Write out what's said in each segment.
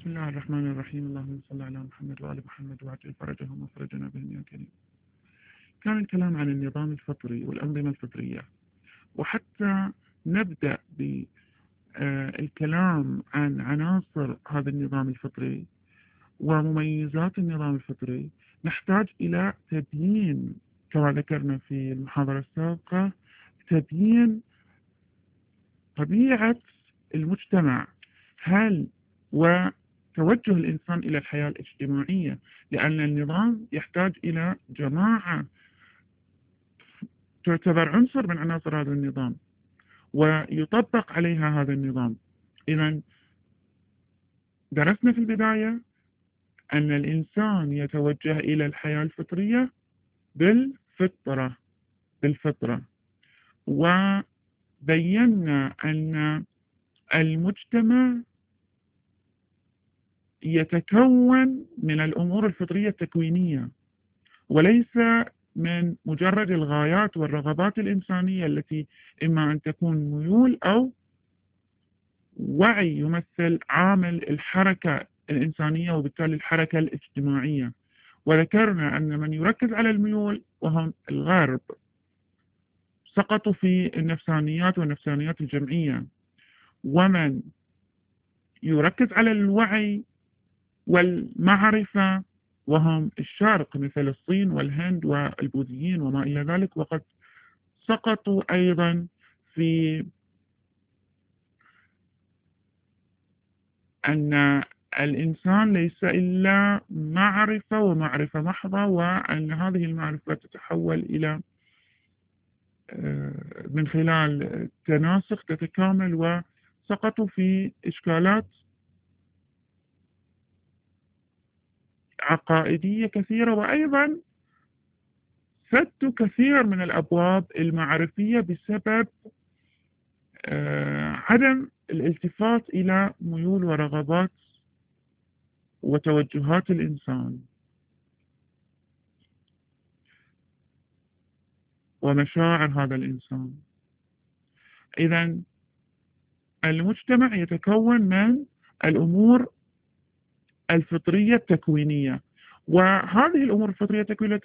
بسم الله الرحمن الرحيم. اللهم صل على محمد وآل محمد وعجل فرجهم وفرجنا بهم يا كريم. كان الكلام عن النظام الفطري والأنظمة الفطرية، وحتى نبدأ بالكلام عن عناصر هذا النظام الفطري ومميزات النظام الفطري، نحتاج إلى تبيين كما ذكرنا في المحاضرة السابقة، تبيين طبيعة المجتمع، هل وتوجه الإنسان إلى الحياة الاجتماعية، لأن النظام يحتاج إلى جماعة تعتبر عنصر من عناصر هذا النظام ويطبق عليها هذا النظام. إذن درسنا في البداية أن الإنسان يتوجه إلى الحياة الفطرية بالفطرة، وبينا أن المجتمع يتكون من الأمور الفطرية التكوينية، وليس من مجرد الغايات والرغبات الإنسانية التي إما أن تكون ميول أو وعي يمثل عامل الحركة الإنسانية وبالتالي الحركة الاجتماعية. وذكرنا أن من يركز على الميول وهم الغرب سقطوا في النفسانيات والنفسانيات الجمعية، ومن يركز على الوعي والمعرفة وهم الشرق مثل الصين والهند والبوذيين وما إلى ذلك، وقد سقطوا أيضا في أن الإنسان ليس إلا معرفة ومعرفة محضة، وأن هذه المعرفة تتحول إلى من خلال تناسق تتكامل، وسقطوا في إشكالات عقائدية كثيرة، وأيضا سدوا كثير من الأبواب المعرفية بسبب عدم الالتفات إلى ميول ورغبات وتوجهات الإنسان ومشاعر هذا الإنسان. إذن المجتمع يتكون من الأمور الفطرية التكوينية، وهذه الأمور الفطرية التكوينية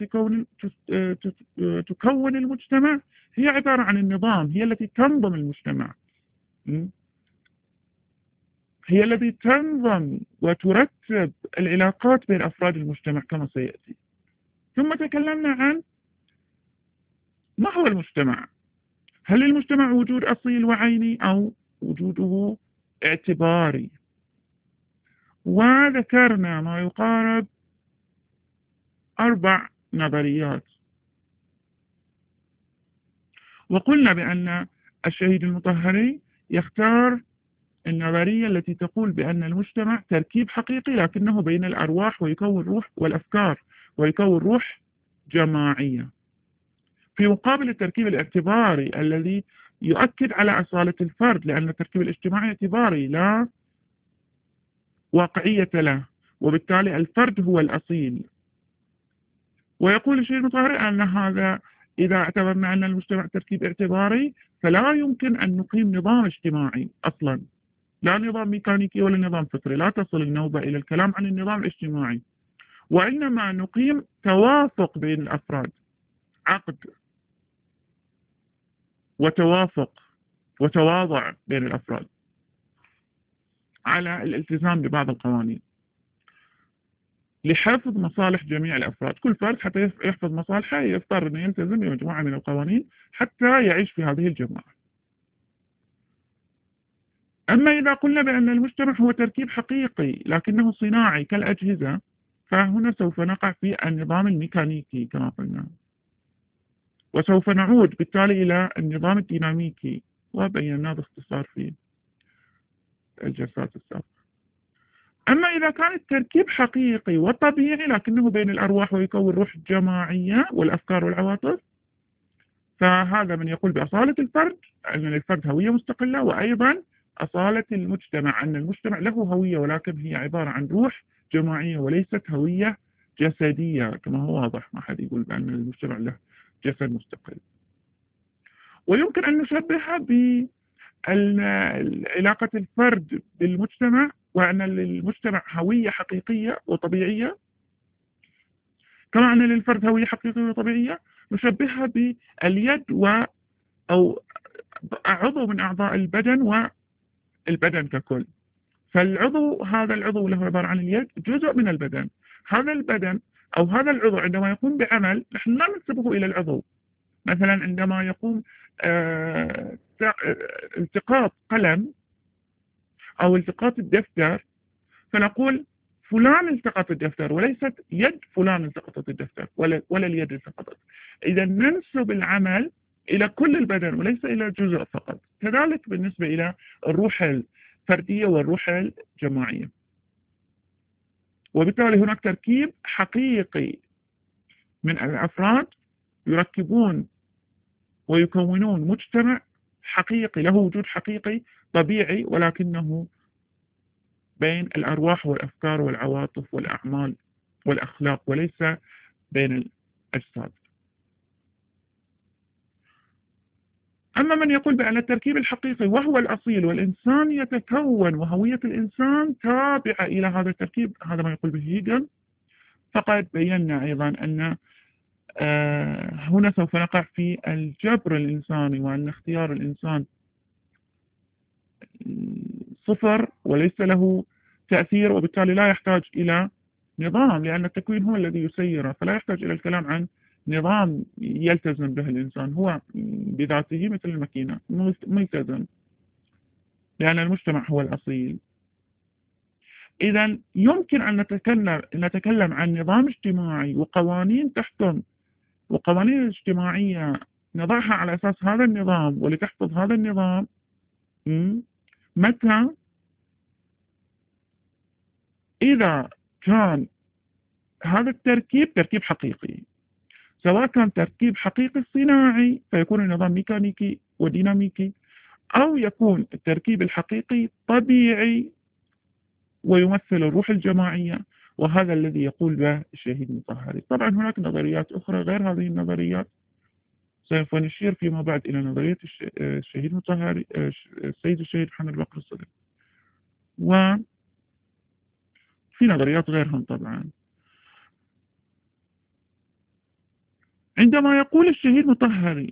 تكون المجتمع هي عبارة عن النظام، هي التي تنظم المجتمع، هي التي تنظم وترتب العلاقات بين أفراد المجتمع كما سيأتي. ثم تكلمنا عن ما هو المجتمع، هل المجتمع وجود أصيل وعيني أو وجوده اعتباري، وذكرنا ما يقارب 4 نظريات، وقلنا بأن الشهيد المطهري يختار النظرية التي تقول بأن المجتمع تركيب حقيقي لكنه بين الأرواح ويكون روح والأفكار ويكون روح جماعية، في مقابل التركيب الاعتباري الذي يؤكد على أصالة الفرد، لأن التركيب الاجتماعي اعتباري لا واقعية له، وبالتالي الفرد هو الأصيل. ويقول الشيخ المطهري أن هذا إذا اعتبرنا أن المجتمع تركيب اعتباري فلا يمكن أن نقيم نظام اجتماعي أصلا، لا نظام ميكانيكي ولا نظام فطري، لا تصل النوبة إلى الكلام عن النظام الاجتماعي، وإنما نقيم توافق بين الأفراد، عقد وتوافق وتواضع بين الأفراد على الالتزام ببعض القوانين لحفظ مصالح جميع الأفراد. كل فرد حتى يحفظ مصالحه يضطر أن يلتزم بمجموعة من القوانين حتى يعيش في هذه الجماعة. أما إذا قلنا بأن المجتمع هو تركيب حقيقي لكنه صناعي كالأجهزة، فهنا سوف نقع في النظام الميكانيكي كما قلنا، وسوف نعود بالتالي إلى النظام الديناميكي وبيناه باختصار في الجلسات السابقة. أما إذا كان التركيب حقيقي وطبيعي لكنه بين الأرواح ويكون روح جماعية والأفكار والعواطف، فهذا من يقول بأصالة الفرد، أن للفرد هوية مستقلة، وأيضا أصالة المجتمع، أن المجتمع له هوية ولكن هي عبارة عن روح جماعية وليست هوية جسدية كما هو واضح. ما حد يقول بأن المجتمع له جسد مستقل. ويمكن أن نشبهها بعلاقة الفرد بالمجتمع وأن للمجتمع هوية حقيقية وطبيعية كما أن للفرد هوية حقيقية وطبيعية، نشبهها باليد أو عضو من أعضاء البدن والبدن ككل. فالعضو، هذا العضو اللي هو عبارة عن اليد جزء من البدن. هذا البدن أو هذا العضو عندما يقوم بعمل نحن لا ننسبه إلى العضو. مثلا عندما يقوم التقاط قلم أو التقاط الدفتر، فنقول فلان التقط الدفتر، وليست يد فلان التقطت الدفتر ولا اليد التقطت. إذا ننسب العمل إلى كل البدن وليس إلى جزء فقط. كذلك بالنسبة إلى الروح الفردية والروح الجماعية. وبالتالي هناك تركيب حقيقي من الأفراد يركبون ويكونون مجتمع حقيقي له وجود حقيقي طبيعي، ولكنه بين الأرواح والأفكار والعواطف والأعمال والأخلاق وليس بين الأجساد. أما من يقول بأن التركيب الحقيقي وهو الأصيل والإنسان يتكون وهوية الإنسان تابعة إلى هذا التركيب، هذا ما يقول به هيجل، فقد بينا أيضا أن هنا سوف نقع في الجبر الإنساني، وأن اختيار الإنسان صفر وليس له تأثير، وبالتالي لا يحتاج إلى نظام، لأن التكوين هو الذي يسيره، فلا يحتاج إلى الكلام عن نظام يلتزم به الإنسان، هو بذاته مثل الماكينة ملتزم، لأن المجتمع هو الأصيل. إذا يمكن أن نتكلم عن نظام اجتماعي وقوانين تحكم، وقوانين الاجتماعية نضعها على أساس هذا النظام ولتحفظ هذا النظام، متى؟ إذا كان هذا التركيب تركيب حقيقي، سواء كان تركيب حقيقي صناعي فيكون النظام ميكانيكي وديناميكي، أو يكون التركيب الحقيقي طبيعي ويمثل الروح الجماعية، وهذا الذي يقول به الشهيد المطهري. طبعا هناك نظريات أخرى غير هذه النظريات، سوف نشير فيما بعد إلى نظرية الشهيد المطهري، السيد الشهيد محمد بكر الصديق، وفي نظريات غيرهم. طبعا عندما يقول الشهيد مطهري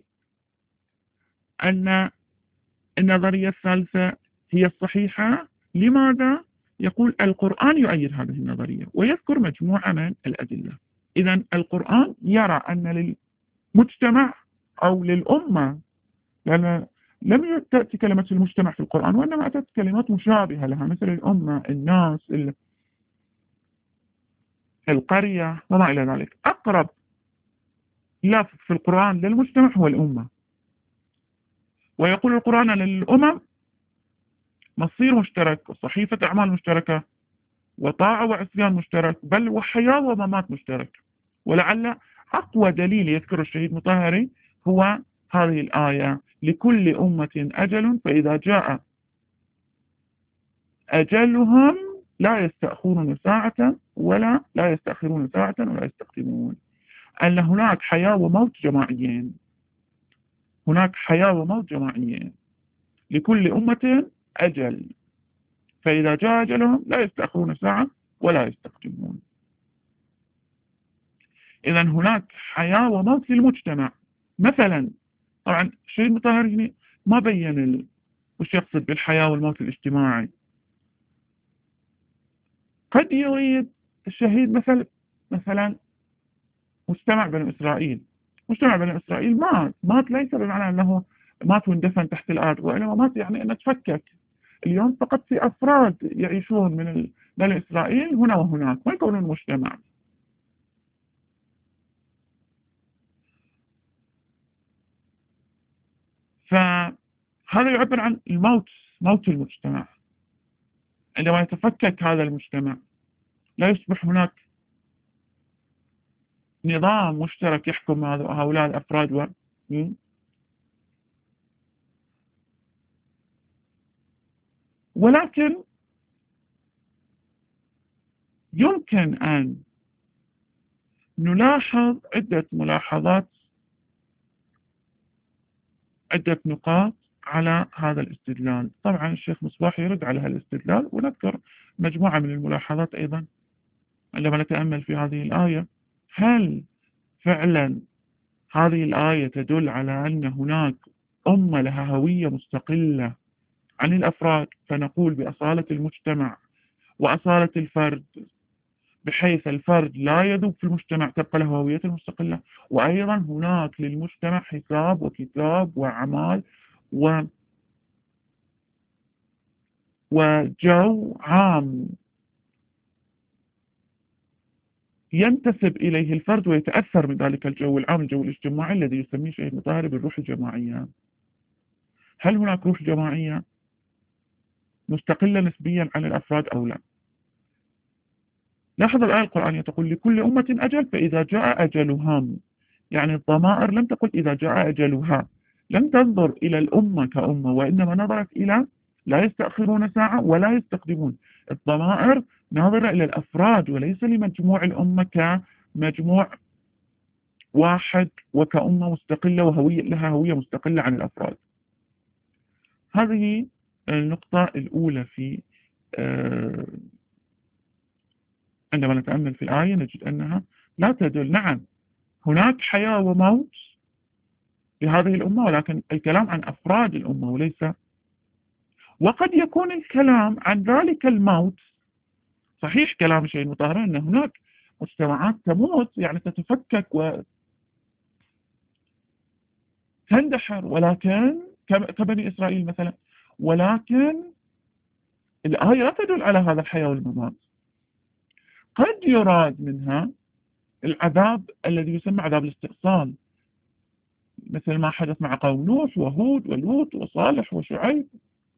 أن النظرية الثالثة هي الصحيحة، لماذا؟ يقول القرآن يؤيد هذه النظرية ويذكر مجموعة من الأدلة. إذا القرآن يرى أن للمجتمع أو للأمة، لأن لم تأتي كلمة المجتمع في القرآن، وإنما أتت كلمات مشابهة لها مثل الأمة، الناس، القرية وما إلى ذلك. أقرب لفظ في القرآن للمجتمع هو الأمة، ويقول القرآن للأمم مصير مشترك وصحيفة أعمال مشتركة وطاعة وعصيان مشترك، بل وحياة وممات مشترك. ولعل أقوى دليل يذكر الشهيد مطهري هو هذه الآية: لكل أمة أجل فإذا جاء أجلهم لا يستأخرون ساعة ولا يستأخرون ساعة ولا يستقدمون. أن هناك حياة وموت جماعيين، هناك حياة وموت جماعيين، لكل أمة أجل فإذا جاء أجلهم لا يستأخرون ساعة ولا يستقدمون. إذا هناك حياة وموت للمجتمع. مثلا طبعا الشهيد المطهري هنا ما بين وش يقصد بالحياة والموت الاجتماعي. قد يريد الشهيد مثلا مجتمع بني إسرائيل. مجتمع بني إسرائيل مات ليس بمعنى أنه مات واندفن تحت الأرض، وإنما مات يعني أنه تفكك. اليوم فقط في أفراد يعيشون من بني إسرائيل هنا وهناك، ما يكونون مجتمع. فهذا يعبر عن الموت، موت المجتمع. عندما يتفكك هذا المجتمع لا يصبح هناك نظام مشترك يحكم هؤلاء الأفراد ولكن يمكن أن نلاحظ عدة ملاحظات، عدة نقاط على هذا الاستدلال. طبعا الشيخ مصباح يرد على هذا الاستدلال، ونذكر مجموعة من الملاحظات أيضا عندما نتأمل في هذه الآية. هل فعلا هذه الآية تدل على أن هناك أمة لها هوية مستقلة عن الأفراد، فنقول بأصالة المجتمع وأصالة الفرد، بحيث الفرد لا يذوب في المجتمع، تبقى له هويته المستقلة، وأيضا هناك للمجتمع حساب وكتاب وأعمال وجو عام ينتسب إليه الفرد ويتأثر من ذلك الجو العام، الجو الاجتماعي الذي يسميه شيخ مطهري بالروح الجماعية. هل هناك روح جماعية مستقلة نسبيا عن الأفراد أو لا؟ لاحظ الآية القرآنية تقول لكل أمة أجل فإذا جاء أجلهم، يعني الضمائر لم تقل إذا جاء أجلها، لم تنظر إلى الأمة كأمة، وإنما نظرت إلى لا يستأخرون ساعة ولا يستقدمون. الضمائر ناظرة إلى الأفراد وليس لمجموع الأمة كمجموع واحد وكأمة مستقلة وهوية لها هوية مستقلة عن الأفراد. هذه النقطة الأولى في عندما نتأمل في الآية نجد أنها لا تدل. نعم هناك حياة وموت لهذه الأمة، ولكن الكلام عن أفراد الأمة وليس، وقد يكون الكلام عن ذلك الموت صحيح كلام شيخ مطهري أن هناك مجتمعات تموت، يعني تتفكك وتندحر، ولكن كبني إسرائيل مثلا، ولكن الآية لا تدل على هذا الحياة والممات. قد يراد منها العذاب الذي يسمى عذاب الاستئصال، مثل ما حدث مع قوم نوح وهود ولوط وصالح وشعيب.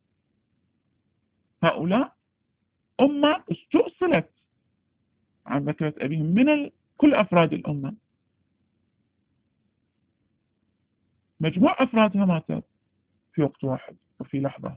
هؤلاء أمة استؤصلت عن بكرة أبيهم من كل أفراد الأمة، مجموع أفرادها ماتت في وقت واحد وفي لحظة.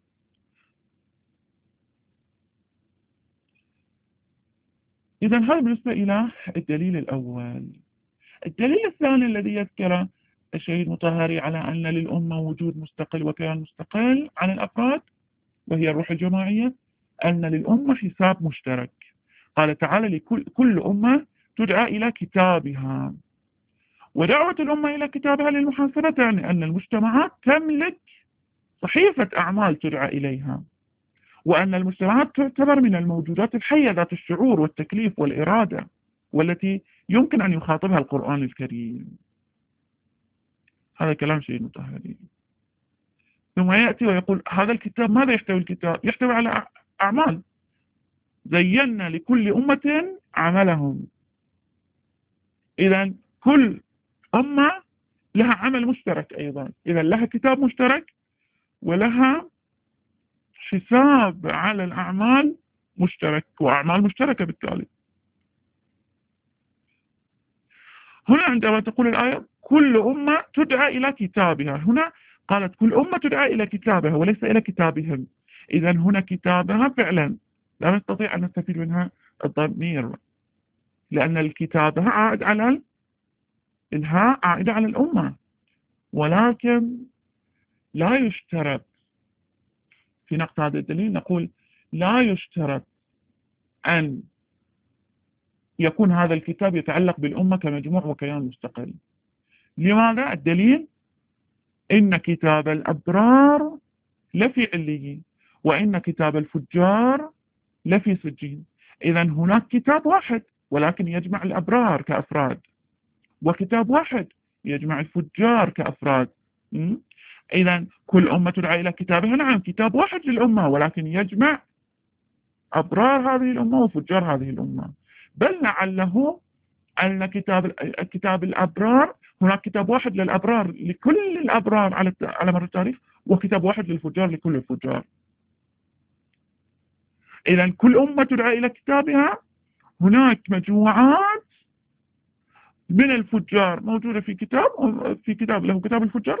إذا هذا بالنسبة إلى الدليل الأول. الدليل الثاني الذي يذكره الشهيد مطهري على أن للأمة وجود مستقل وكيان مستقل عن الأفراد وهي الروح الجماعية، أن للأمة حساب مشترك. قال تعالى لكل أمة تدعى إلى كتابها، ودعوة الأمة إلى كتابها للمحاسبة يعني أن المجتمعات تملك صحيفة أعمال تدعى إليها، وأن المجتمعات تعتبر من الموجودات الحية ذات الشعور والتكليف والإرادة، والتي يمكن أن يخاطبها القرآن الكريم. هذا كلام شيء مطهري. ثم يأتي ويقول هذا الكتاب ماذا يحتوي الكتاب؟ يحتوي على أعمال، زينا لكل أمة عملهم. إذا كل أمة لها عمل مشترك أيضا، إذا لها كتاب مشترك ولها حساب على الأعمال مشترك وأعمال مشتركة بالتالي. هنا عندما تقول الآية كل أمة تدعى إلى كتابها، هنا قالت كل أمة تدعى إلى كتابها وليس إلى كتابهم. إذا هنا كتابها فعلا لا نستطيع أن نستفيد منها الضمير، لأن الكتابها عائد على الهاء عائدة على الأمة، ولكن لا يشترط في نقد هذا الدليل، نقول لا يشترط أن يكون هذا الكتاب يتعلق بالأمة كمجموع وكيان مستقل. لماذا؟ الدليل إن كتاب الأبرار لفي عليين، وإن كتاب الفجار لفي سجين. إذا هناك كتاب واحد ولكن يجمع الأبرار كأفراد، وكتاب واحد يجمع الفجار كأفراد. إذا كل أمة تدعى إلى كتابها، نعم كتاب واحد للأمة ولكن يجمع أبرار هذه الأمة وفجار هذه الأمة. بل لعله أن كتاب الأبرار هناك كتاب واحد للأبرار لكل الأبرار على مر التاريخ، وكتاب واحد للفجار لكل الفجار. إذا كل أمة تدعى إلى كتابها، هناك مجموعات من الفجار موجودة في كتاب له كتاب الفجار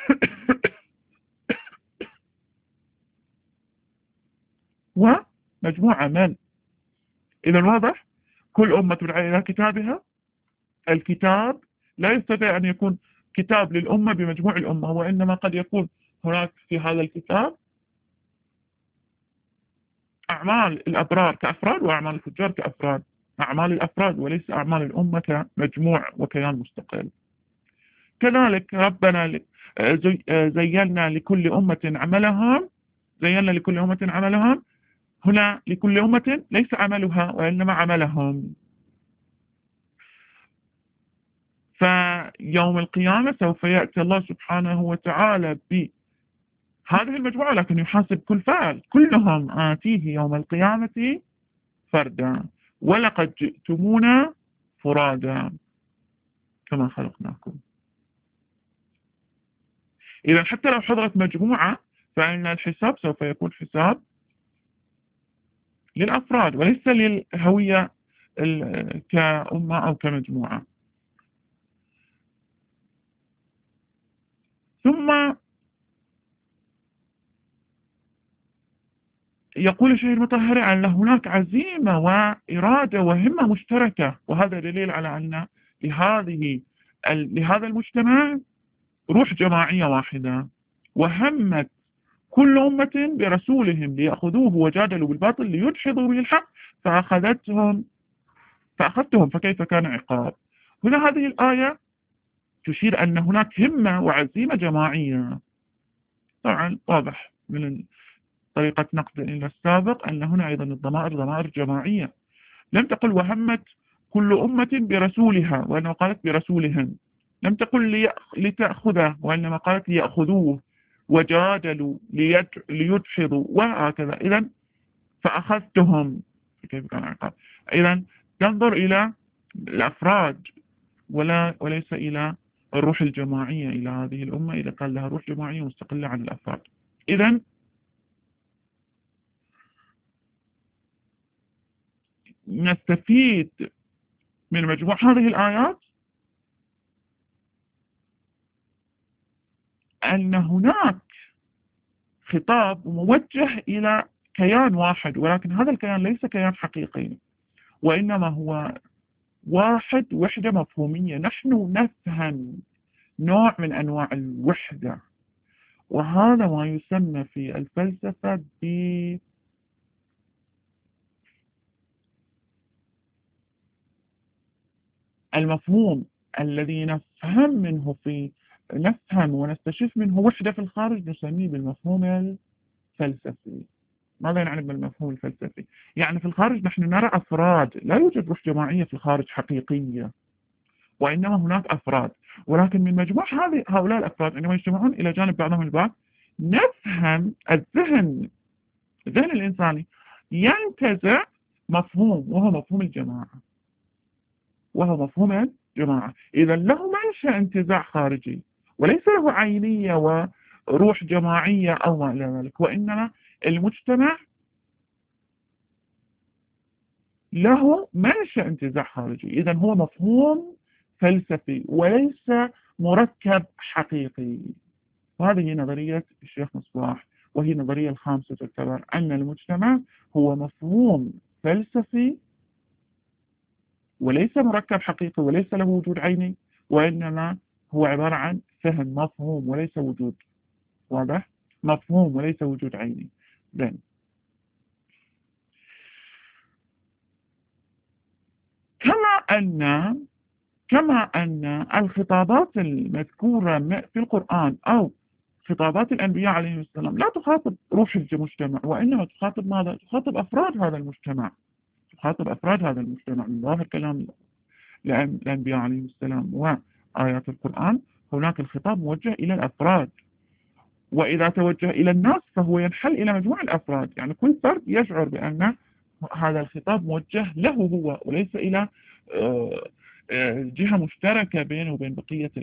ومجموعة من. إذا واضح كل أمة تدعى إلى كتابها. الكتاب لا يستطيع أن يكون كتاب للأمة بمجموع الأمة، وإنما قد يكون هناك في هذا الكتاب أعمال الأبرار كأفراد وأعمال الفجار كأفراد، أعمال الأفراد وليس أعمال الأمة كمجموع وكيان مستقل. كذلك ربنا زينا لكل أمة عملهم، زينا لكل أمة عملهم، هنا لكل أمة ليس عملها وإنما عملهم. فيوم القيامة سوف يأتي الله سبحانه وتعالى بهذه المجموعة لكن يحاسب كل فاعل، كلهم آتيه يوم القيامة فردا ولقد جئتمونا فرادا كما خلقناكم. إذا حتى لو حضرت مجموعة فإن الحساب سوف يكون حساب للأفراد وليس للهوية كأمة أو كمجموعة. ثم يقول الشيخ المطهري أن هناك عزيمة وإرادة وهمة مشتركة، وهذا دليل على أن لهذا المجتمع روح جماعية واحدة، وهمت كل أمة برسولهم ليأخذوه وجادلوا بالباطل ليدحضوا به الحق فأخذتهم فكيف كان عقاب. هنا هذه الآية تشير أن هناك همة وعزيمة جماعية. طبعا واضح من طريقة نقد إلى السابق أن هنا أيضا الضمائر ضمائر جماعية، لم تقل وهمت كل أمة برسولها وإنما قالت برسولهم، لم تقل لتأخذه وإنما قالت ليأخذوه وجادلوا ليدحضوا وهكذا. إذن فأخذتهم كيف كان عقاب. إذن تنظر إلى الأفراد وليس إلى الروح الجماعية إلى هذه الأمة إذا كان لها روح جماعية مستقلة عن الأفراد. إذن نستفيد من مجموع هذه الآيات أن هناك خطاب موجه إلى كيان واحد، ولكن هذا الكيان ليس كيان حقيقي وإنما هو وحدة مفهومية. نحن نفهم نوع من أنواع الوحدة، وهذا ما يسمى في الفلسفة بالمفهوم الذي نفهم ونستشف منه وحدة في الخارج، نسميه بالمفهوم الفلسفي. ماذا يعني بالمفهوم الفلسفي؟ يعني في الخارج نحن نرى أفراد، لا يوجد روح جماعية في الخارج حقيقية، وإنما هناك أفراد، ولكن من مجموع هؤلاء الأفراد عندما يجتمعون إلى جانب بعضهم البعض نفهم الذهن الإنساني ينتزع مفهوم وهو مفهوم الجماعة، إذا له منشأ انتزاع خارجي وليس له عينية وروح جماعية أو ما إلى ذلك، وإنما المجتمع له منشأ انتزاع خارجي. إذا هو مفهوم فلسفي وليس مركب حقيقي. وهذه نظرية الشيخ مصباح، وهي النظرية الخامسة، تعتبر أن المجتمع هو مفهوم فلسفي وليس مركب حقيقي وليس له وجود عيني، وإنما هو عبارة عن فهم مفهوم وليس وجود. واضح؟ مفهوم وليس وجود عيني. then. كما أن الخطابات المذكورة في القرآن أو خطابات الأنبياء عليهم السلام لا تخاطب روح المجتمع، وإنما تخاطب ماذا؟ تخاطب أفراد هذا المجتمع، من ظاهر كلام الأنبياء عليهم السلام وآيات القرآن هناك الخطاب موجه إلى الأفراد، وإذا توجه إلى الناس فهو ينحل إلى مجموع الأفراد، يعني كل فرد يشعر بأن هذا الخطاب موجه له هو وليس إلى جهة مشتركة بينه وبين بقية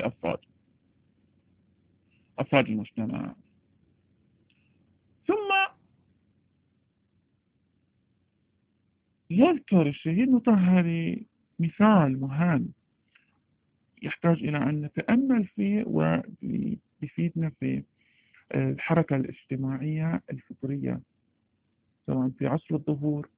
أفراد المجتمع. ثم يذكر الشهيد المطهري مثال مهم يحتاج إلى أن نتأمل فيه ويفيدنا في الحركة الاجتماعية الفطرية سواء في عصر الظهور،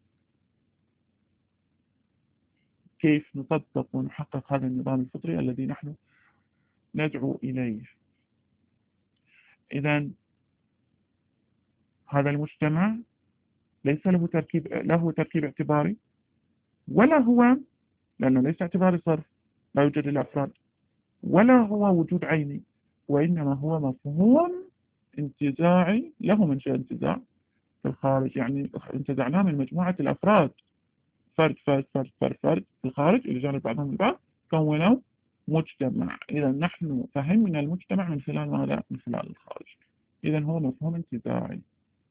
كيف نطبق ونحقق هذا النظام الفطري الذي نحن ندعو إليه. إذن هذا المجتمع ليس له تركيب اعتباري، ولا هو، لأنه ليس اعتباري صرف، لا يوجد الأفراد، ولا هو وجود عيني، وإنما هو مفهوم انتزاعي له منشأ انتزاع في الخارج. يعني انتزعناه من مجموعة الأفراد، فرد فرد فرد فرد فرد في الخارج إلى جانب بعضهم البعض، كونوا مجتمع. إذا نحن فهمنا المجتمع من خلال ماذا؟ من خلال الخارج. إذا هو مفهوم انتزاعي.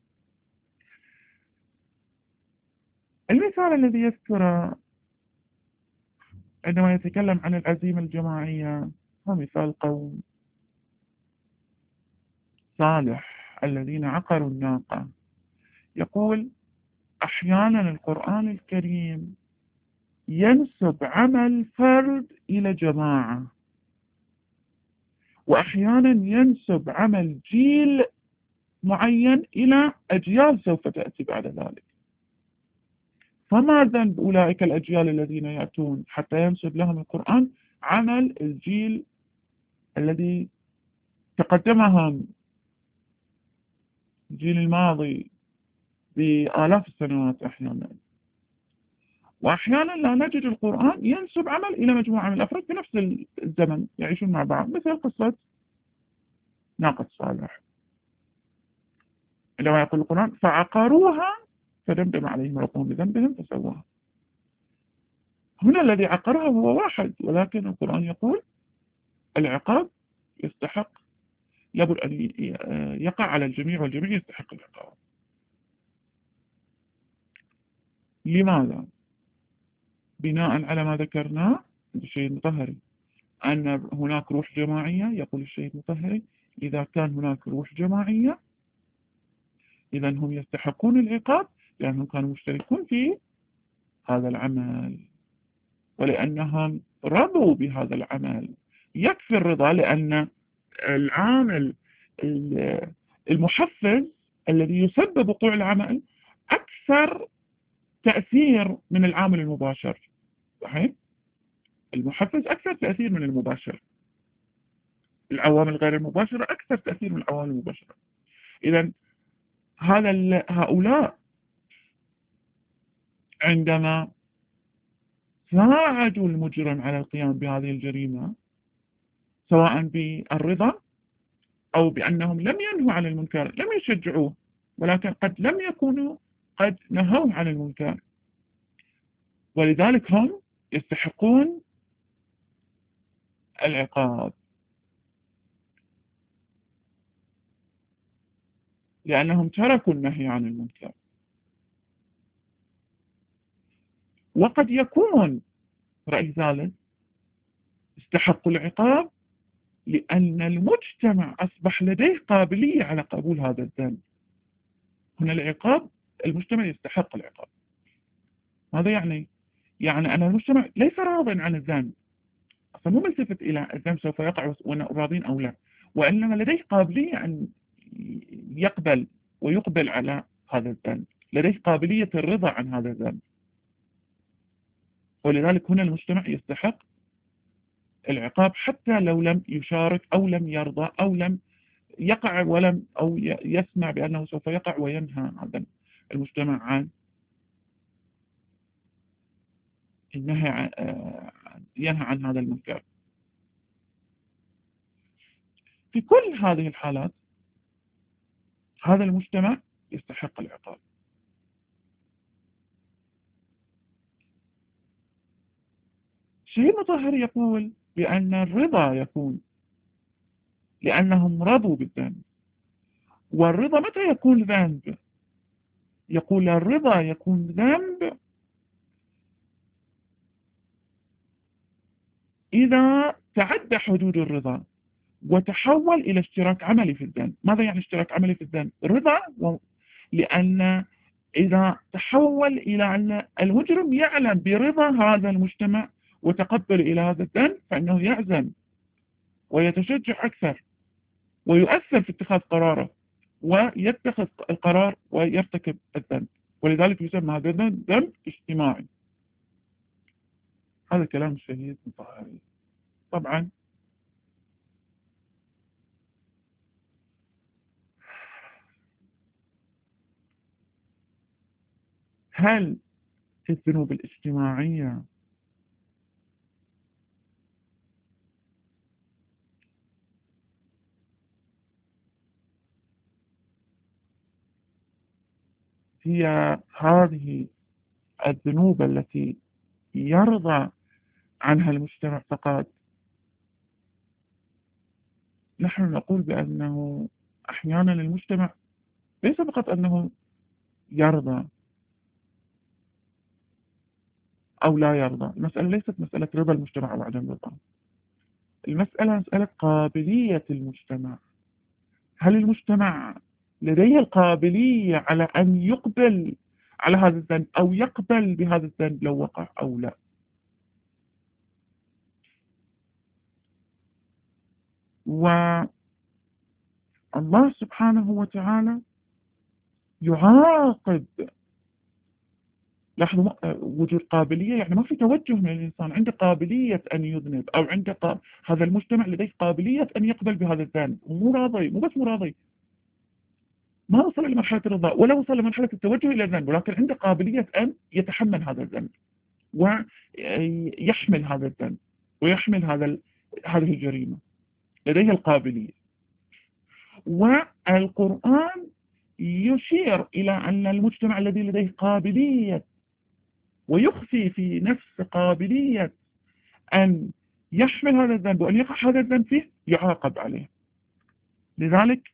المثال الذي يذكره عندما يتكلم عن العزيمة الجماعية هو مثال قوم صالح الذين عقروا الناقة. يقول: أحيانا القرآن الكريم ينسب عمل فرد إلى جماعة، وأحيانا ينسب عمل جيل معين إلى أجيال سوف تأتي بعد ذلك. فما ذنب أولئك الأجيال الذين يأتون حتى ينسب لهم القرآن عمل الجيل الذي تقدمهم، الجيل الماضي، بآلاف السنوات أحيانا. وأحيانا لا نجد القرآن ينسب عمل إلى مجموعة من الأفراد في نفس الزمن يعيشون مع بعض، مثل قصة ناقة صالح، عندما يقول القرآن: فعقروها فدمدم عليهم ربهم بذنبهم فسواها. هنا الذي عقرها هو واحد، ولكن القرآن يقول العقاب يستحق، لابد أن يقع على الجميع، والجميع يستحق العقاب. لماذا؟ بناء على ما ذكرناه الشيء المطهري، أن هناك روح جماعية. يقول الشيء المطهري: إذا كان هناك روح جماعية إذا هم يستحقون العقاب، لأنهم كانوا مشتركون في هذا العمل، ولأنهم رضوا بهذا العمل. يكفي الرضا، لأن العامل المحفز الذي يسبب وقوع العمل أكثر تأثير من العامل المباشر. صحيح؟ المحفز أكثر تأثير من المباشر، العوامل غير المباشرة أكثر تأثير من العوامل المباشرة. إذا هؤلاء عندما ساعدوا المجرم على القيام بهذه الجريمة، سواء بالرضا أو بأنهم لم ينهوا عن المنكر، لم يشجعوه، ولكن قد لم يكونوا قد نهوا عن المنكر، ولذلك هم يستحقون العقاب، لأنهم تركوا النهي عن المنكر. وقد يكون رأي ثالث: استحقوا العقاب لأن المجتمع أصبح لديه قابلية على قبول هذا الذنب. هنا العقاب، المجتمع يستحق العقاب. ماذا يعني؟ يعني أن المجتمع ليس راضٍ عن الذنب، فمو ملتفت إلى الذنب سوف يقع راضين أو لا، وإنما لديه قابلية أن يقبل ويقبل على هذا الذنب، لديه قابلية الرضا عن هذا الذنب. ولذلك هنا المجتمع يستحق العقاب حتى لو لم يشارك أو لم يرضى أو لم يقع ولم أو يسمع بأنه سوف يقع، وينهى هذا المجتمع عن ينهى عن هذا المنكر. في كل هذه الحالات هذا المجتمع يستحق العقاب. الشيء المطهر يقول بأن الرضا يكون لأنهم رضوا بالذنب. والرضا متى يكون ذنب؟ يقول الرضا يكون ذنب إذا تعدى حدود الرضا وتحول إلى اشتراك عملي في الذنب. ماذا يعني اشتراك عملي في الذنب؟ رضا، لأن إذا تحول إلى أن المجرم يعلم برضا هذا المجتمع وتقبل إلى هذا الذنب، فإنه يعزم ويتشجع أكثر ويؤثر في اتخاذ قراره ويتخذ القرار ويرتكب الذنب، ولذلك يسمى هذا الذنب ذنب اجتماعي. هذا كلام الشهيد مطهري. طبعا هل الذنوب الاجتماعية هي هذه الذنوب التي يرضى عنها المجتمع فقط؟ نحن نقول بأنه أحيانا المجتمع ليس فقط أنه يرضى أو لا يرضى. المسألة ليست مسألة رضا المجتمع أو عدم رضا، المسألة مسألة قابلية المجتمع. هل المجتمع لديه القابلية على أن يقبل على هذا الذنب أو يقبل بهذا الذنب لو وقع أو لا؟ والله سبحانه وتعالى يعاقب. لاحظوا وجود قابلية يعني ما في توجه من الإنسان، عنده قابلية أن يذنب أو عنده هذا المجتمع لديه قابلية أن يقبل بهذا الذنب، ومو راضي، مو بس مو راضي، ما وصل إلى مرحلة الرضا ولا وصل لمرحلة التوجه إلى الذنب، ولكن عنده قابلية أن يتحمل هذا الذنب ويحمل هذا الذنب ويحمل هذه الجريمة، لديه القابلية. والقرآن يشير إلى أن المجتمع الذي لديه قابلية ويخفي في نفس قابلية أن يحمل هذا الذنب وأن يقع هذا الذنب فيه يعاقب عليه. لذلك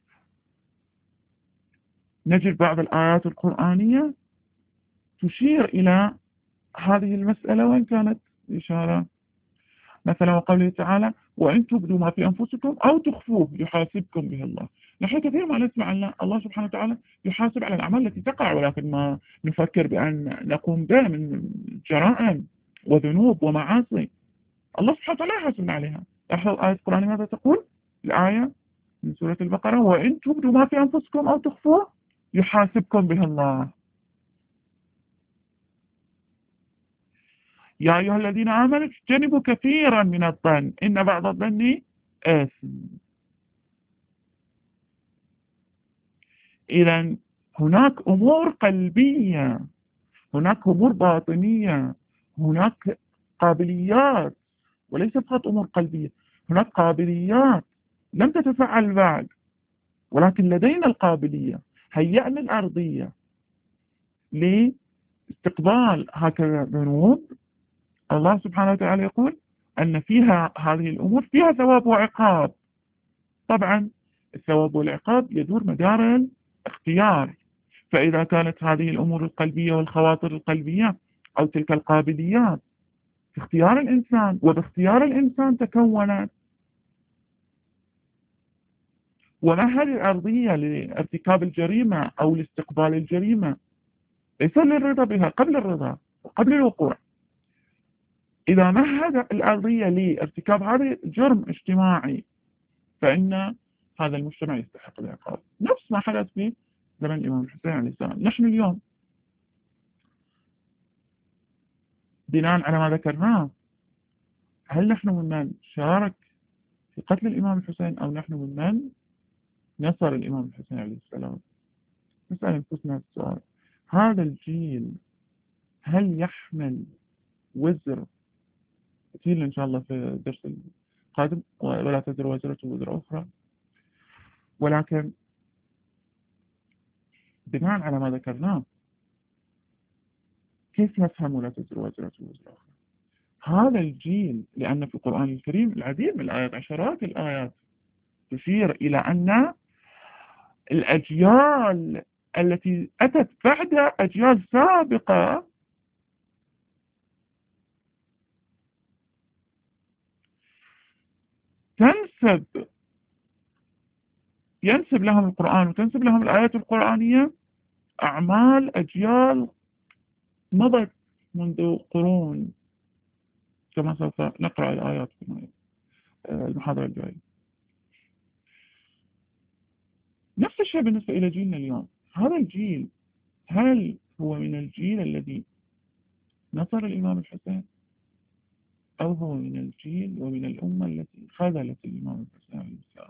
نجد بعض الآيات القرآنية تشير إلى هذه المسألة وإن كانت إشارة، مثلا وقوله تعالى وإن تبدوا ما في أنفسكم أو تخفوه يحاسبكم به الله. نحن كثير ما نسمع أن الله سبحانه وتعالى يحاسب على الأعمال التي تقع، ولكن ما نفكر بأن نقوم بها من جرائم وذنوب ومعاصي الله سبحانه وتعالى يحاسبنا عليها. لاحظوا الآية القرآنية ماذا تقول؟ الآية من سورة البقرة وإن تبدوا ما في أنفسكم أو تخفوه يحاسبكم به الله. يا أيها الذين آمنوا اجتنبوا كثيرا من الظن إن بعض الظن آثم. إذا هناك أمور قلبية، هناك أمور باطنية، هناك قابليات، وليس فقط أمور قلبية، هناك قابليات لم تتفعل بعد ولكن لدينا القابلية. هيئنا الأرضية لاستقبال هكذا ذنوب. الله سبحانه وتعالى يقول أن فيها هذه الأمور فيها ثواب وعقاب. طبعا الثواب والعقاب يدور مدار الاختيار، فإذا كانت هذه الأمور القلبية والخواطر القلبية أو تلك القابليات في اختيار الإنسان وباختيار الإنسان تكونت، ومهل الأرضية لارتكاب الجريمة أو لاستقبال الجريمة ليس للرضا بها قبل الرضا وقبل الوقوع. إذا مهد الأرضية لارتكاب هذا الجرم اجتماعي فإن هذا المجتمع يستحق العقاب، نفس ما حدث في زمن الإمام الحسين عليه السلام. نحن اليوم بناء على ما ذكرناه هل نحن ممن شارك في قتل الإمام الحسين أو نحن ممن نصر الإمام الحسين عليه السلام؟ نسأل أنفسنا السؤال، هذا الجيل هل يحمل وزر كثير إن شاء الله في الدرس القادم ولا تزر وزرة وزر أخرى، ولكن بناء على ما ذكرناه كيف نفهم ولا تزر وزرة وزر أخرى؟ هذا الجيل، لأن في القرآن الكريم العديد من الآيات عشرات الآيات تشير إلى أن الأجيال التي أتت بعد أجيال سابقة ينسب لهم القرآن وتنسب لهم الآيات القرآنية أعمال أجيال مضت منذ قرون، كما سوف نقرأ الآيات في المحاضرة الجاية. نفس الشيء بالنسبة إلى جيلنا اليوم. هذا الجيل هل هو من الجيل الذي نصر الإمام الحسين أو هو من الجيل ومن الأمة التي خذلت الإمام الحسين عليه السلام؟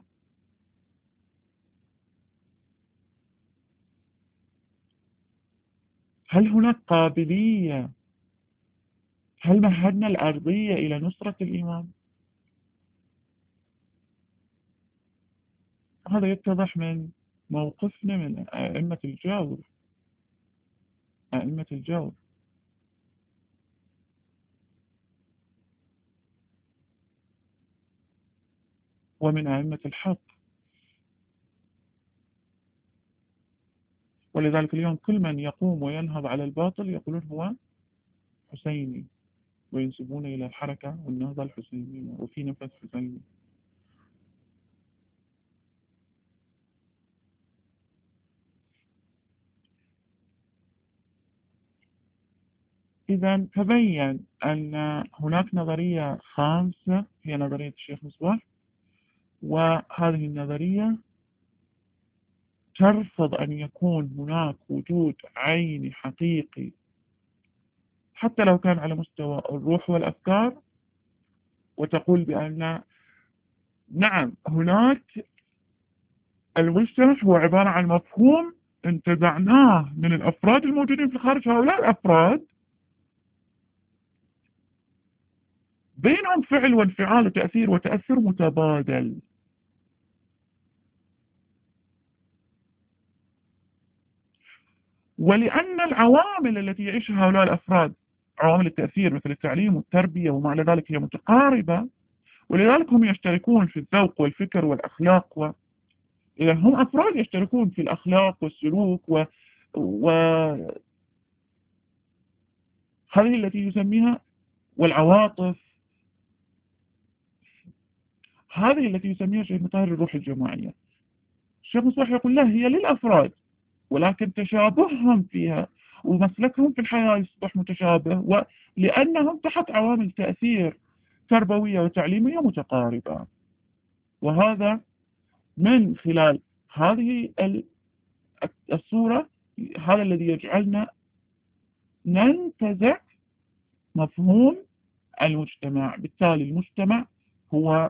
هل هناك قابلية؟ هل مهدنا الأرضية إلى نصرة الإمام؟ هذا يتضح من موقفنا من أئمة الجور. أئمة الجور ومن أئمة الحق. ولذلك اليوم كل من يقوم وينهض على الباطل يقولون هو حسيني، وينسبون إلى الحركة والنهضة الحسينية وفي نفس حسيني. إذا تبين أن هناك نظرية خامسة هي نظرية الشيخ مصباح، وهذه النظرية ترفض أن يكون هناك وجود عيني حقيقي حتى لو كان على مستوى الروح والأفكار، وتقول بأن نعم هناك المجتمع هو عبارة عن مفهوم انتزعناه من الأفراد الموجودين في الخارج. هؤلاء الأفراد بينهم فعل وانفعال وتأثير وتأثر متبادل. ولأن العوامل التي يعيشها هؤلاء الأفراد عوامل التأثير مثل التعليم والتربية وما إلى ذلك هي متقاربة، ولذلك هم يشتركون في الذوق والفكر والأخلاق إذا هم أفراد يشتركون في الأخلاق والسلوك وهذه التي يسميها والعواطف، هذه التي يسميها الشيخ مطهر الروح الجماعية. الشيخ مصباح يقول لا، هي للأفراد ولكن تشابههم فيها ومسلكهم في الحياة يصبح متشابه، ولأنهم تحت عوامل تأثير تربوية وتعليمية متقاربة. وهذا من خلال هذه الصورة هذا الذي يجعلنا ننتزع مفهوم المجتمع. بالتالي المجتمع هو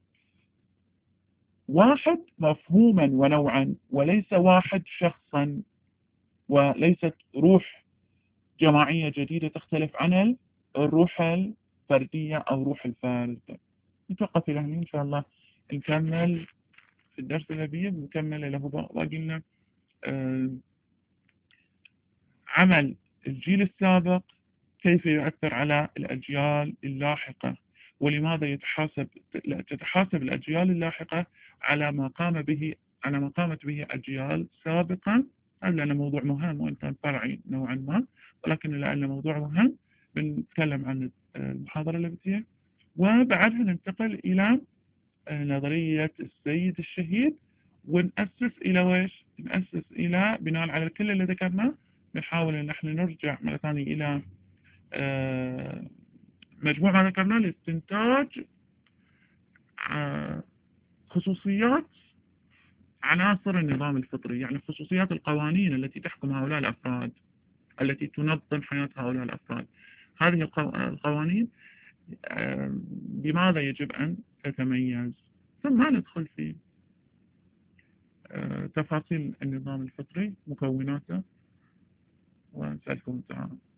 واحد مفهوما ونوعا، وليس واحد شخصا، وليست روح جماعية جديدة تختلف عن الروح الفردية أو روح الفرد. نتوقف إلى هنا إن شاء الله نكمل في الدرس الذي نكمل له باقي لنا عمل الجيل السابق كيف يؤثر على الأجيال اللاحقة، ولماذا تتحاسب الأجيال اللاحقة على ما قامت به أجيال سابقا. هذا لأنه موضوع مهم وإن كان فرعي نوعا ما، ولكن لأنه موضوع مهم بنتكلم عن المحاضرة التي وبعدها ننتقل إلى نظرية السيد الشهيد، ونأسس إلى ويش؟ نأسس إلى بناء على كل اللي ذكرناه نحاول أن نحن نرجع مرة ثانية إلى مجموع ما ذكرناه لاستنتاج خصوصيات عناصر النظام الفطري، يعني خصوصيات القوانين التي تحكم هؤلاء الأفراد، التي تنظم حياة هؤلاء الأفراد. هذه القوانين بماذا يجب أن تتميز، ثم ندخل في تفاصيل النظام الفطري مكوناته، ونسألكم تعالى.